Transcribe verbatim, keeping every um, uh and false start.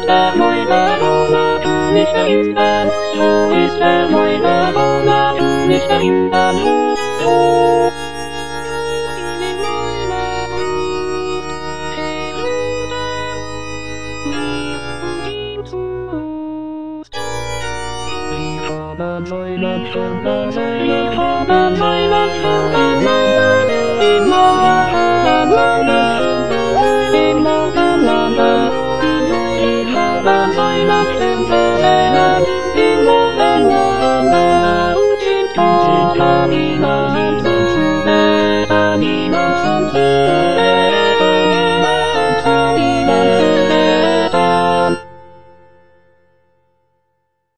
der neue Monat, nicht verhindern, so ist der neue Monat, nicht verhindern, ho, ho. In meiner Brust, Bruder, mir und ihm Trost. Willkommen Weihnachten, willkommen Weihnachten, in meiner Weihnachten, in meiner Willkommen Weihnachten, in meiner und in